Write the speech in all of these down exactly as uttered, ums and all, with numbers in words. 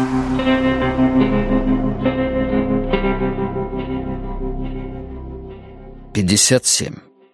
пятьдесят семь.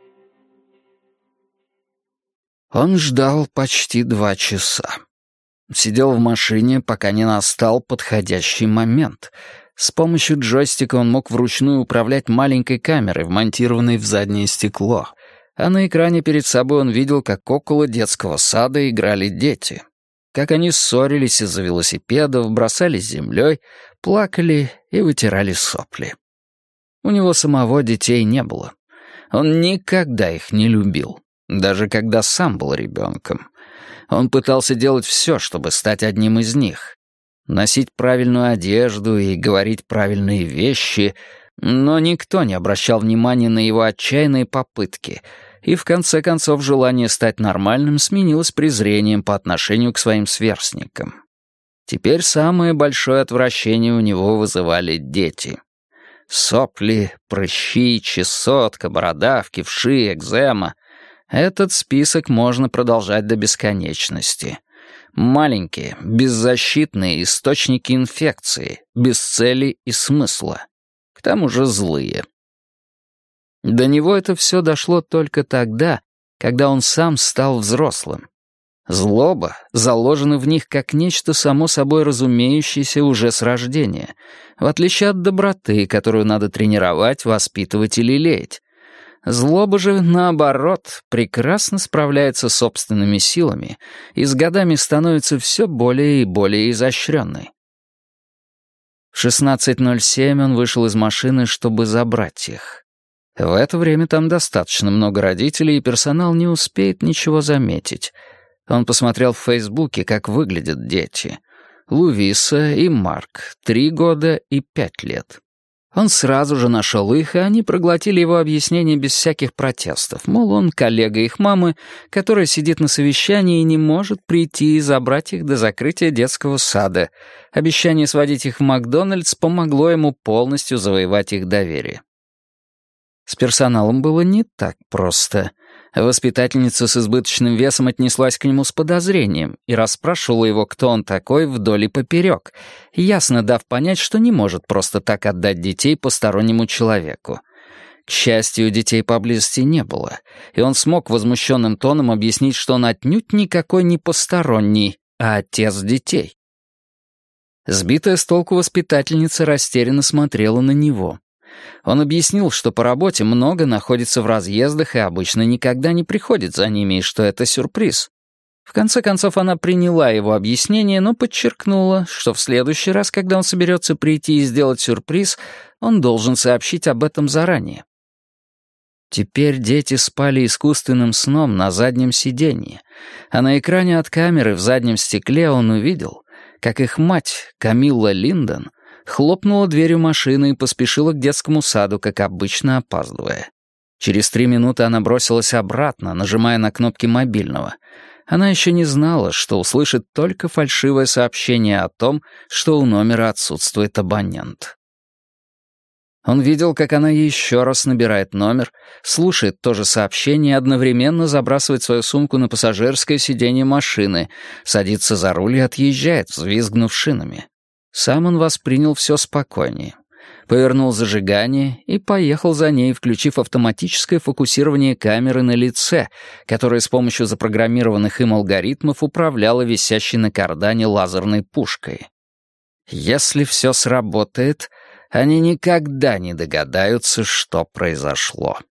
Он ждал почти два часа. Сидел в машине, пока не настал подходящий момент. С помощью джойстика он мог вручную управлять маленькой камерой, вмонтированной в заднее стекло. А на экране перед собой он видел, как около детского сада играли дети. Как они ссорились из-за велосипедов, бросались землей, плакали и вытирали сопли. У него самого детей не было. Он никогда их не любил, даже когда сам был ребенком. Он пытался делать все, чтобы стать одним из них. Носить правильную одежду и говорить правильные вещи, но никто не обращал внимания на его отчаянные попытки, и в конце концов желание стать нормальным сменилось презрением по отношению к своим сверстникам. Теперь самое большое отвращение у него вызывали дети. Сопли, прыщи, чесотка, бородавки, вши, экзема. Этот список можно продолжать до бесконечности. Маленькие, беззащитные источники инфекции, без цели и смысла. К тому же злые. До него это все дошло только тогда, когда он сам стал взрослым. Злоба заложена в них как нечто само собой разумеющееся уже с рождения, в отличие от доброты, которую надо тренировать, воспитывать и лелеять. Злоба же, наоборот, прекрасно справляется с собственными силами и с годами становится все более и более изощренной. В шестнадцать ноль семь он вышел из машины, чтобы забрать их. В это время там достаточно много родителей, и персонал не успеет ничего заметить. Он посмотрел в Фейсбуке, как выглядят дети. Луиса и Марк, три года и пять лет. Он сразу же нашел их, и они проглотили его объяснение без всяких протестов. Мол, он коллега их мамы, которая сидит на совещании и не может прийти и забрать их до закрытия детского сада. Обещание сводить их в Макдональдс помогло ему полностью завоевать их доверие. С персоналом было не так просто. Воспитательница с избыточным весом отнеслась к нему с подозрением и расспрашивала его, кто он такой, вдоль и поперек, ясно дав понять, что не может просто так отдать детей постороннему человеку. К счастью, детей поблизости не было, и он смог возмущенным тоном объяснить, что он отнюдь никакой не посторонний, а отец детей. Сбитая с толку воспитательница растерянно смотрела на него. Он объяснил, что по работе много находится в разъездах и обычно никогда не приходит за ними, и что это сюрприз. В конце концов, она приняла его объяснение, но подчеркнула, что в следующий раз, когда он соберется прийти и сделать сюрприз, он должен сообщить об этом заранее. Теперь дети спали искусственным сном на заднем сиденье, а на экране от камеры в заднем стекле он увидел, как их мать, Камилла Линдон, хлопнула дверью машины и поспешила к детскому саду, как обычно, опаздывая. Через три минуты она бросилась обратно, нажимая на кнопки мобильного. Она еще не знала, что услышит только фальшивое сообщение о том, что у номера отсутствует абонент. Он видел, как она еще раз набирает номер, слушает то же сообщение и одновременно забрасывает свою сумку на пассажирское сиденье машины, садится за руль и отъезжает, взвизгнув шинами. Сам он воспринял все спокойнее. Повернул зажигание и поехал за ней, включив автоматическое фокусирование камеры на лице, которое с помощью запрограммированных им алгоритмов управляло висящей на кардане лазерной пушкой. Если все сработает, они никогда не догадаются, что произошло.